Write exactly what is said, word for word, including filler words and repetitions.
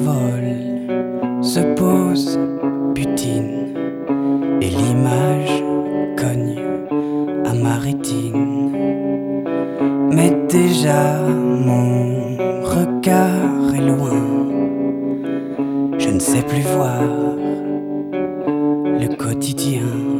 s'envole, se pose, butine, et l'image cogne à ma rétine. Mais déjà mon regard est loin, je ne sais plus voir le quotidien.